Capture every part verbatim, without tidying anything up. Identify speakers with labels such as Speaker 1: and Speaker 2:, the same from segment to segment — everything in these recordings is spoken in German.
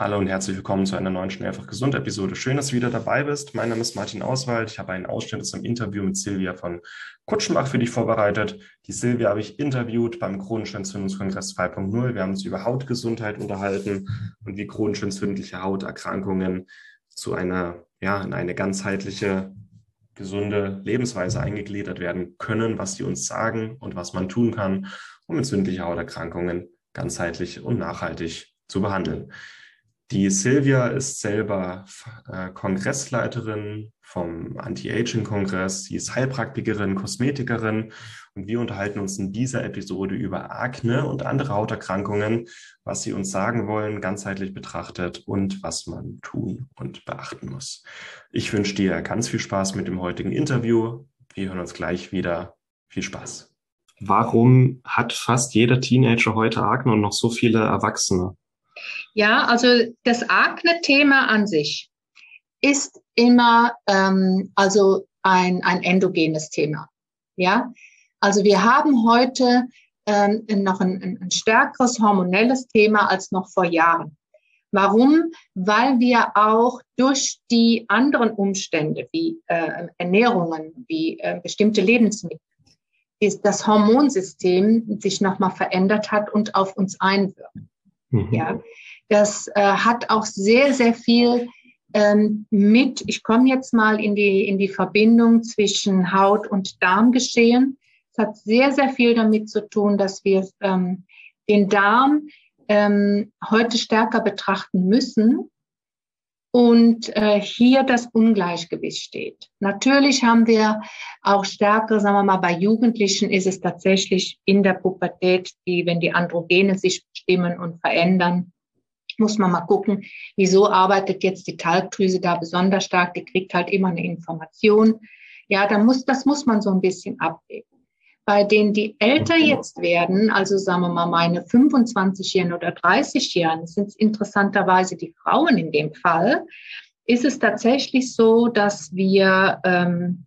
Speaker 1: Hallo und herzlich willkommen zu einer neuen Schnell einfach gesund Episode. Schön, dass du wieder dabei bist. Mein Name ist Martin Auswald. Ich habe einen Ausschnitt aus einem Interview mit Silvia von Kutschenbach für dich vorbereitet. Die Silvia habe ich interviewt beim Chronischen Entzündungskongress zwei Punkt null. Wir haben uns über Hautgesundheit unterhalten und wie chronisch entzündliche Hauterkrankungen zu einer, ja, in eine ganzheitliche, gesunde Lebensweise eingegliedert werden können, was sie uns sagen und was man tun kann, um entzündliche Hauterkrankungen ganzheitlich und nachhaltig zu behandeln. Die Silvia ist selber äh, Kongressleiterin vom Anti-Aging-Kongress. Sie ist Heilpraktikerin, Kosmetikerin und wir unterhalten uns in dieser Episode über Akne und andere Hauterkrankungen, was sie uns sagen wollen, ganzheitlich betrachtet und was man tun und beachten muss. Ich wünsche dir ganz viel Spaß mit dem heutigen Interview. Wir hören uns gleich wieder. Viel Spaß. Warum hat fast jeder Teenager heute Akne und noch so viele Erwachsene?
Speaker 2: Ja, also das Akne-Thema an sich ist immer ähm, also ein, ein endogenes Thema. Ja, also wir haben heute ähm, noch ein, ein stärkeres hormonelles Thema als noch vor Jahren. Warum? Weil wir auch durch die anderen Umstände wie äh, Ernährungen, wie äh, bestimmte Lebensmittel, das Hormonsystem sich nochmal verändert hat und auf uns einwirkt. Mhm. Ja. Das äh, hat auch sehr, sehr viel ähm, mit, ich komme jetzt mal in die, in die Verbindung zwischen Haut- und Darmgeschehen. Es hat sehr, sehr viel damit zu tun, dass wir ähm, den Darm ähm, heute stärker betrachten müssen und äh, hier das Ungleichgewicht steht. Natürlich haben wir auch stärkere, sagen wir mal, bei Jugendlichen ist es tatsächlich in der Pubertät, die, wenn die Androgene sich bestimmen und verändern, muss man mal gucken, wieso arbeitet jetzt die Talgdrüse da besonders stark, die kriegt halt immer eine Information. Ja, da muss, das muss man so ein bisschen abwägen. Bei denen, die älter jetzt werden, also sagen wir mal meine fünfundzwanzigjährigen oder dreißigjährigen, sind es interessanterweise die Frauen in dem Fall, ist es tatsächlich so, dass wir ähm,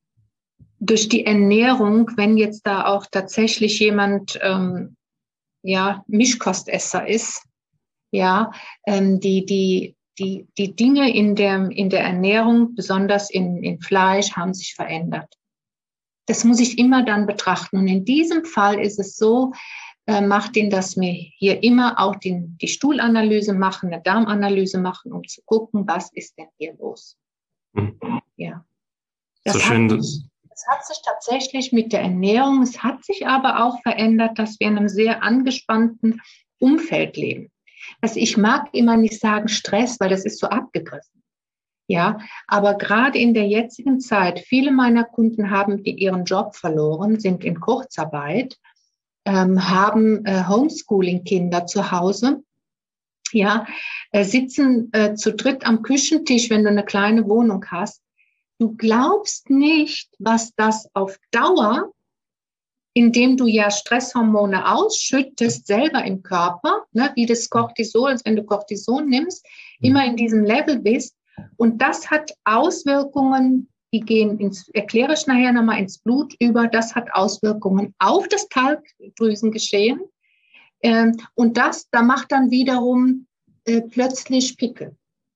Speaker 2: durch die Ernährung, wenn jetzt da auch tatsächlich jemand ähm, ja, Mischkostesser ist, ja, ähm, die, die, die, die Dinge in der, in der Ernährung, besonders in, in Fleisch, haben sich verändert. Das muss ich immer dann betrachten. Und in diesem Fall ist es so, äh, macht ihn, dass wir hier immer auch den, die Stuhlanalyse machen, eine Darmanalyse machen, um zu gucken, was ist denn hier los. Mhm. Ja. Das, so schön, hat sich, das hat sich tatsächlich mit der Ernährung, es hat sich aber auch verändert, dass wir in einem sehr angespannten Umfeld leben. Also ich mag immer nicht sagen Stress, weil das ist so abgegriffen. Ja, aber gerade in der jetzigen Zeit, viele meiner Kunden haben die ihren Job verloren, sind in Kurzarbeit, ähm, haben äh, Homeschooling-Kinder zu Hause, ja, äh, sitzen äh, zu dritt am Küchentisch, wenn du eine kleine Wohnung hast. Du glaubst nicht, was das auf Dauer, indem du ja Stresshormone ausschüttest, selber im Körper, ne, wie das Cortisol, als wenn du Cortison nimmst, immer in diesem Level bist. Und das hat Auswirkungen, die gehen ins, erkläre ich nachher nochmal, ins Blut über, das hat Auswirkungen auf das Talgdrüsengeschehen. Ähm, und das, da macht dann wiederum äh, plötzlich Pickel.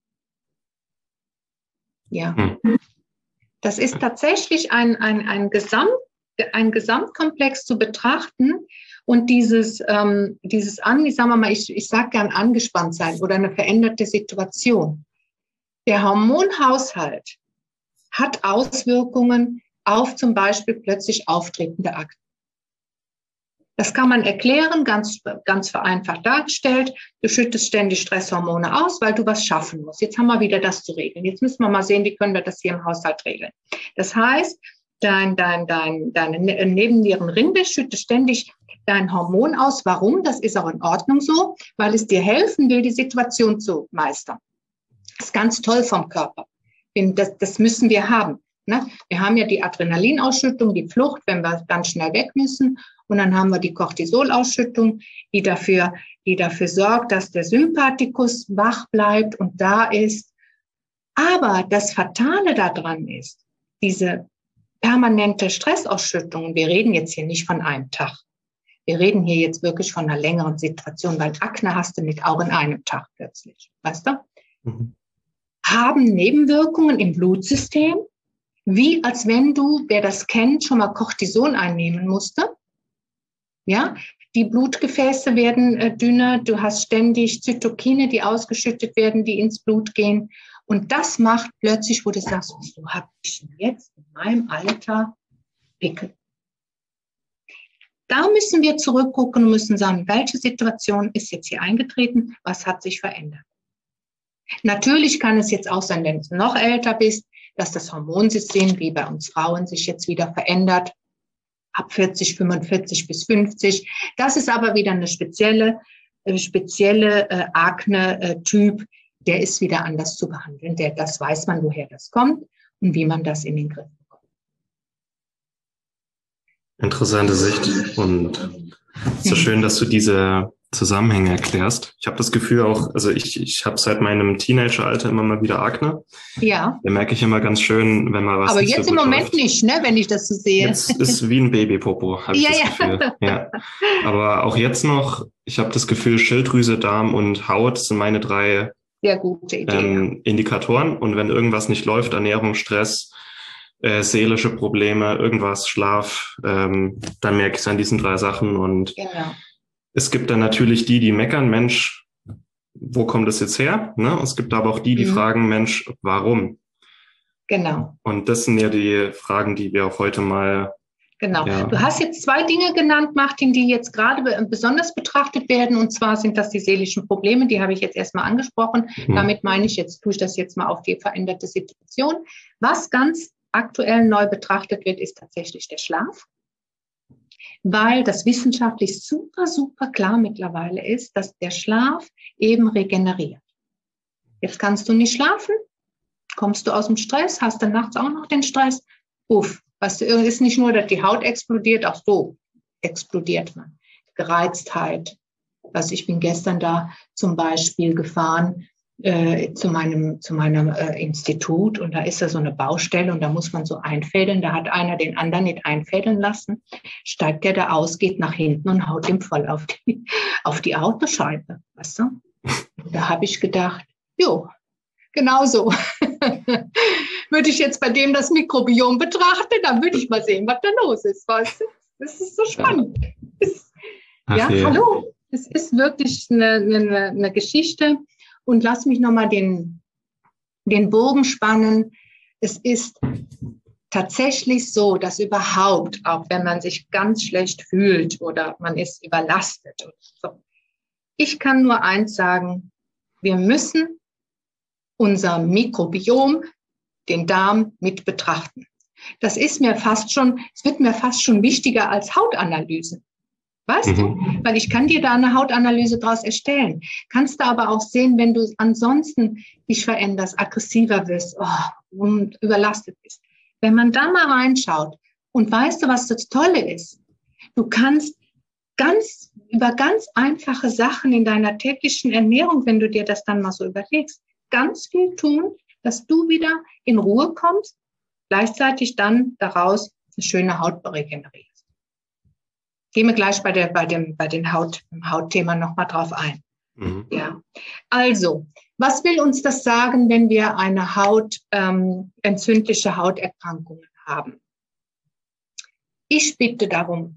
Speaker 2: Ja. Hm. Das ist tatsächlich ein, ein, ein Gesamt, ein Gesamtkomplex zu betrachten und dieses, ähm, dieses an, ich sag mal, ich, ich sag gern angespannt sein oder eine veränderte Situation. Der Hormonhaushalt hat Auswirkungen auf zum Beispiel plötzlich auftretende Akne. Das kann man erklären, ganz, ganz vereinfacht dargestellt. Du schüttest ständig Stresshormone aus, weil du was schaffen musst. Jetzt haben wir wieder das zu regeln. Jetzt müssen wir mal sehen, wie können wir das hier im Haushalt regeln. Das heißt, dein, dein, dein, deine Nebennierenrinde schüttet ständig dein Hormon aus. Warum? Das ist auch in Ordnung so, weil es dir helfen will, die Situation zu meistern. Das ist ganz toll vom Körper. Das, das müssen wir haben. Ne? Wir haben ja die Adrenalinausschüttung, die Flucht, wenn wir ganz schnell weg müssen. Und dann haben wir die Cortisolausschüttung, die dafür, die dafür sorgt, dass der Sympathikus wach bleibt und da ist. Aber das Fatale daran ist, diese permanente Stressausschüttung, wir reden jetzt hier nicht von einem Tag, Wir reden hier jetzt wirklich von einer längeren Situation, weil Akne hast du nicht auch in einem Tag plötzlich, weißt du? Mhm. Haben Nebenwirkungen im Blutsystem, wie als wenn du, wer das kennt, schon mal Cortison einnehmen musste. Ja, die Blutgefäße werden äh, dünner, du hast ständig Zytokine, die ausgeschüttet werden, die ins Blut gehen. Und das macht plötzlich, wo du sagst, so habe ich jetzt in meinem Alter Pickel. Da müssen wir zurückgucken und müssen sagen, welche Situation ist jetzt hier eingetreten, was hat sich verändert. Natürlich kann es jetzt auch sein, wenn du noch älter bist, dass das Hormonsystem, wie bei uns Frauen, sich jetzt wieder verändert. Ab vierzig, fünfundvierzig bis fünfzig. Das ist aber wieder eine spezielle, äh, spezielle äh, Akne-Typ, der ist wieder anders zu behandeln. Der, das weiß man, woher das kommt und wie man das in den Griff bekommt.
Speaker 1: Interessante Sicht und es ist so schön, dass du diese Zusammenhänge erklärst. Ich habe das Gefühl auch, also ich, ich habe seit meinem Teenageralter immer mal wieder Akne.
Speaker 2: Ja.
Speaker 1: Da merke ich immer ganz schön, wenn man was
Speaker 2: Aber
Speaker 1: nicht
Speaker 2: jetzt
Speaker 1: so
Speaker 2: im
Speaker 1: gut
Speaker 2: Moment
Speaker 1: läuft.
Speaker 2: nicht, ne, wenn ich das so sehe.
Speaker 1: Jetzt ist wie ein Babypopo, habe ich
Speaker 2: Ja,
Speaker 1: das
Speaker 2: ja.
Speaker 1: Gefühl. Ja. Aber auch jetzt noch, ich habe das Gefühl, Schilddrüse, Darm und Haut sind meine drei
Speaker 2: Sehr gute Idee,
Speaker 1: ähm,
Speaker 2: ja.
Speaker 1: Indikatoren. Und wenn irgendwas nicht läuft, Ernährung, Stress, äh, seelische Probleme, irgendwas, Schlaf, ähm, dann merke ich es an diesen drei Sachen. Und
Speaker 2: Genau.
Speaker 1: es gibt dann natürlich die, die meckern, Mensch, wo kommt das jetzt her? Ne? Es gibt aber auch die, die
Speaker 2: Mhm.
Speaker 1: fragen, Mensch, warum?
Speaker 2: Genau.
Speaker 1: Und das sind ja die Fragen, die wir auch heute mal...
Speaker 2: Genau.
Speaker 1: Ja.
Speaker 2: Du hast jetzt zwei Dinge genannt, Martin, die jetzt gerade besonders betrachtet werden. Und zwar sind das die seelischen Probleme, die habe ich jetzt erstmal angesprochen. Mhm. Damit meine ich, jetzt tue ich das jetzt mal auf die veränderte Situation. Was ganz aktuell neu betrachtet wird, ist tatsächlich der Schlaf. Weil das wissenschaftlich super, super klar mittlerweile ist, dass der Schlaf eben regeneriert. Jetzt kannst du nicht schlafen, kommst du aus dem Stress, hast dann nachts auch noch den Stress. Uff, weißt du, ist nicht nur, dass die Haut explodiert, auch so explodiert man. Gereiztheit. Also ich bin gestern da zum Beispiel gefahren äh, zu meinem, zu meinem äh, Institut und da ist da so eine Baustelle und da muss man so einfädeln. Da hat einer den anderen nicht einfädeln lassen. Steigt der da aus, geht nach hinten und haut ihm voll auf die, auf die Autoscheibe. Weißt du? Und da habe ich gedacht, jo, genau so. Würde ich jetzt bei dem das Mikrobiom betrachten, dann würde ich mal sehen, was da los ist. Weißt du? Das ist so spannend. Das, ja, okay. Hallo. Es ist wirklich eine, eine, eine Geschichte. Und lass mich nochmal den, den Bogen spannen. Es ist tatsächlich so, dass überhaupt, auch wenn man sich ganz schlecht fühlt oder man ist überlastet. Oder so. Ich kann nur eins sagen, wir müssen unser Mikrobiom, den Darm, mit betrachten. Das ist mir fast schon, es wird mir fast schon wichtiger als Hautanalysen. Weißt du? Mhm. Weil ich kann dir da eine Hautanalyse draus erstellen. Kannst du aber auch sehen, wenn du ansonsten dich veränderst, aggressiver wirst oh, und überlastet bist. Wenn man da mal reinschaut und weißt du, was das Tolle ist? Du kannst ganz, über ganz einfache Sachen in deiner täglichen Ernährung, wenn du dir das dann mal so überlegst, ganz viel tun, dass du wieder in Ruhe kommst, gleichzeitig dann daraus eine schöne Haut regenerierst. Gehen wir gleich bei, der, bei dem bei den Haut, Hautthema nochmal drauf ein. Mhm. Ja. Also, was will uns das sagen, wenn wir eine Haut, ähm, entzündliche Hauterkrankungen haben? Ich bitte darum,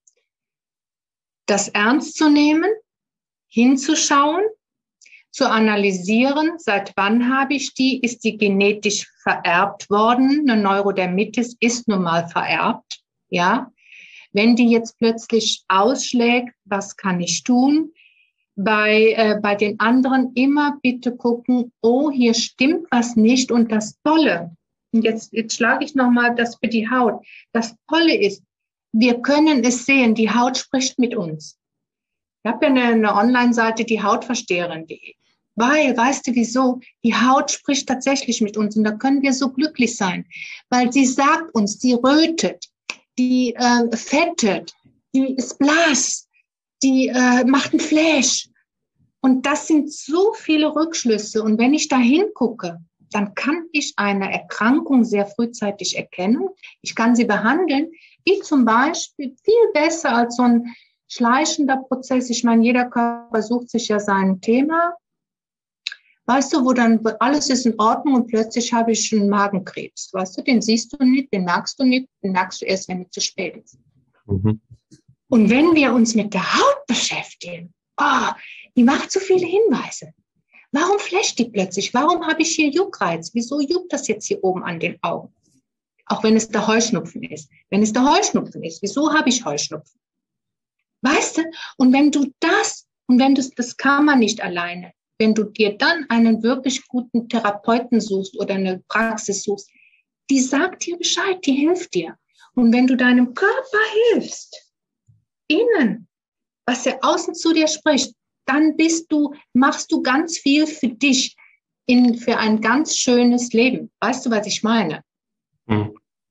Speaker 2: das ernst zu nehmen, hinzuschauen, zu analysieren, seit wann habe ich die, ist die genetisch vererbt worden, eine Neurodermitis ist nun mal vererbt, ja. Wenn die jetzt plötzlich ausschlägt, was kann ich tun? Bei, äh, bei den anderen immer bitte gucken, oh, hier stimmt was nicht. Und das Tolle, und jetzt, jetzt schlage ich nochmal das für die Haut. Das Tolle ist, wir können es sehen, die Haut spricht mit uns. Ich habe ja eine, eine Online-Seite, die Hautversteherin punkt de. Weil, weißt du wieso? Die Haut spricht tatsächlich mit uns und da können wir so glücklich sein, weil sie sagt uns, die rötet, die äh, fettet, die ist blass, die äh, macht einen Flash. Und das sind so viele Rückschlüsse. Und wenn ich da hingucke, dann kann ich eine Erkrankung sehr frühzeitig erkennen. Ich kann sie behandeln, wie zum Beispiel viel besser als so ein, schleichender Prozess. Ich meine, jeder Körper sucht sich ja sein Thema. Weißt du, wo dann alles ist in Ordnung und plötzlich habe ich einen Magenkrebs. Weißt du, den siehst du nicht, den merkst du nicht, den merkst du erst, wenn es zu spät ist. Mhm. Und wenn wir uns mit der Haut beschäftigen, oh, die macht so viele Hinweise. Warum flasht die plötzlich? Warum habe ich hier Juckreiz? Wieso juckt das jetzt hier oben an den Augen? Auch wenn es der Heuschnupfen ist. Wenn es der Heuschnupfen ist, wieso habe ich Heuschnupfen? Weißt du? Und wenn du das, und wenn du, das kann man nicht alleine, wenn du dir dann einen wirklich guten Therapeuten suchst oder eine Praxis suchst, die sagt dir Bescheid, die hilft dir. Und wenn du deinem Körper hilfst, innen, was er außen zu dir spricht, dann bist du, machst du ganz viel für dich, in, für ein ganz schönes Leben. Weißt du, was ich meine? Mhm.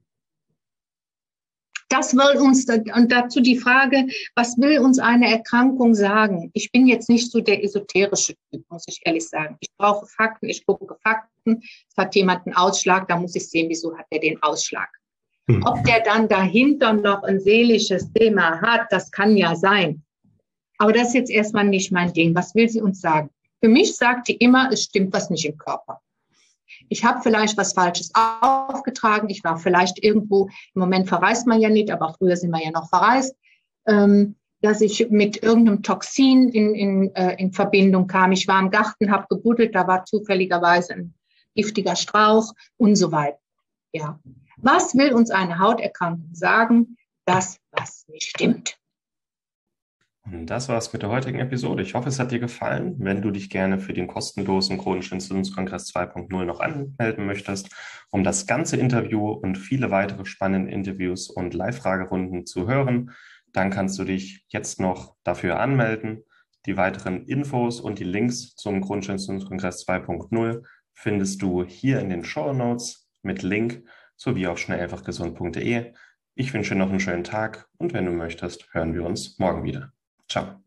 Speaker 2: Das will uns, und dazu die Frage, was will uns eine Erkrankung sagen? Ich bin jetzt nicht so der esoterische Typ, muss ich ehrlich sagen. Ich brauche Fakten, ich gucke Fakten. Es hat jemand einen Ausschlag, da muss ich sehen, wieso hat er den Ausschlag. Hm. Ob der dann dahinter noch ein seelisches Thema hat, das kann ja sein. Aber das ist jetzt erstmal nicht mein Ding. Was will sie uns sagen? Für mich sagt die immer, es stimmt was nicht im Körper. Ich habe vielleicht was Falsches aufgetragen. Ich war vielleicht irgendwo, im Moment verreist man ja nicht, aber früher sind wir ja noch verreist, ähm, dass ich mit irgendeinem Toxin in, in, äh, in Verbindung kam. Ich war im Garten, habe gebuddelt, da war zufälligerweise ein giftiger Strauch und so weiter. Ja. Was will uns eine Hauterkrankung sagen? Das, was nicht stimmt.
Speaker 1: Und das war's mit der heutigen Episode. Ich hoffe, es hat dir gefallen. Wenn du dich gerne für den kostenlosen Chronischen Entzündungskongress zwei Punkt null noch anmelden möchtest, um das ganze Interview und viele weitere spannende Interviews und Live-Fragerunden zu hören, dann kannst du dich jetzt noch dafür anmelden. Die weiteren Infos und die Links zum Chronischen Entzündungskongress zwei Punkt null findest du hier in den Shownotes mit Link sowie auf schnell einfach gesund punkt de. Ich wünsche dir noch einen schönen Tag und wenn du möchtest, hören wir uns morgen wieder. Ciao.